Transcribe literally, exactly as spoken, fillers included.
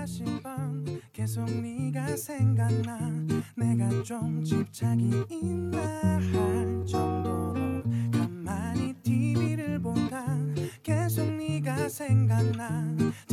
몇십 번 계속 네가 생각나. 내가 좀 집착이 있나 할 정도로 가만히 티비를 보다 계속 네가 생각나.